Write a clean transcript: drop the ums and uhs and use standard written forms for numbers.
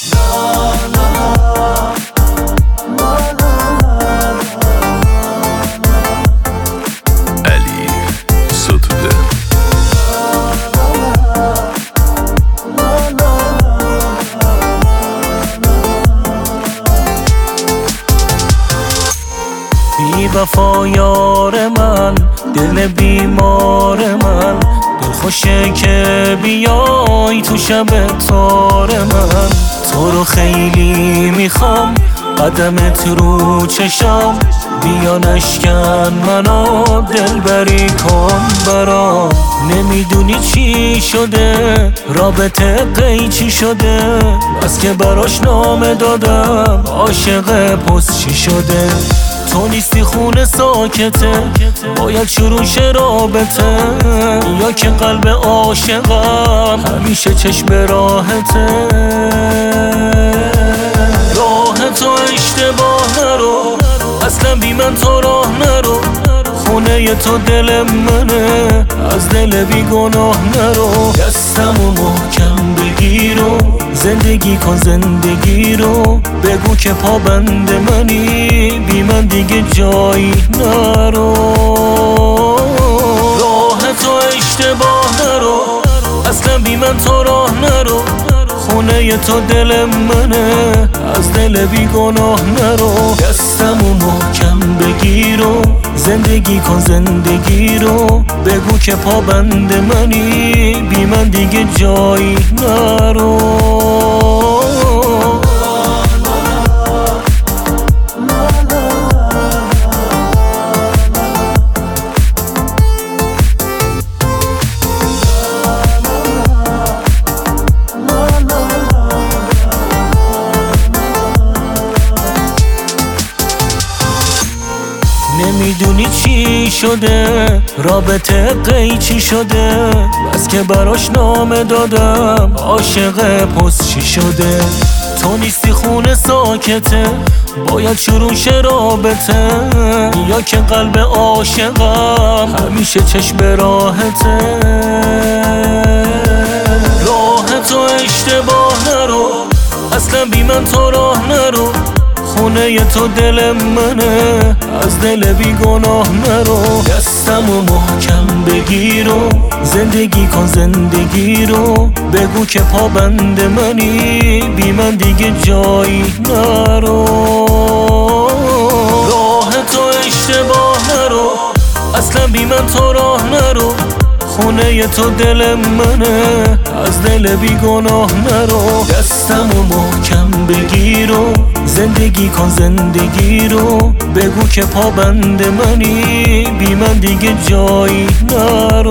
علی ستوده. بی وفا یار من، دل بیمار من، دل خوشه که بیای تو شب تار من. تو رو خیلی میخوام، قدمت رو چشام، بیا نشکن منو دلبری کن برام. نمیدونی چی شده، رابطه قیچی شده، بس که براش نامه دادم، عاشق پست چی شده. تو نیستی خونه ساکته، باید شروع شه رابطه، یا که قلب عاشقم همیشه چشم راحته. راه تو اشتباه نرو، اصلا بی من تو راه نرو، خونه تو دل منه، از دل بی گناه نرو. دستمو محکم بگیر و زندگی کن زندگی رو، بگو که پابند منی، بی من دیگه جایی نرو. راه تو اشتباه نرو، اصلا بی من تو راه نرو، خونه تو دل منه، از دل بی گناه نرو. دستمو محکم بگیر و زندگی کن زندگی رو، بگو که پابند منی، بی من دیگه جایی نرو. نمیدونی چی شده، رابطه قیچی شده، بس که براش نامه دادم، عاشق پست چی شده. تو نیستی خونه ساکته، باید شروع شه رابطه، یا که قلب عاشقم همیشه چشم راحته. راه تو اشتباه نرو، اصلا بی من تو راه نرو، خونه تو دل منه، از دل بی گناه نرو. دستمو محکم بگیر و زندگی کن زندگی رو، بگو که پابند منی، بی من دیگه جایی نرو. راه تو اشتباه نرو، اصلا بی من تو راه نرو، خونه تو دل منه، از دل بی گناه نرو. دستمو محکم بگیر و زندگی کن زندگی رو، بگو که پابند منی، بی من دیگه جایی نرو.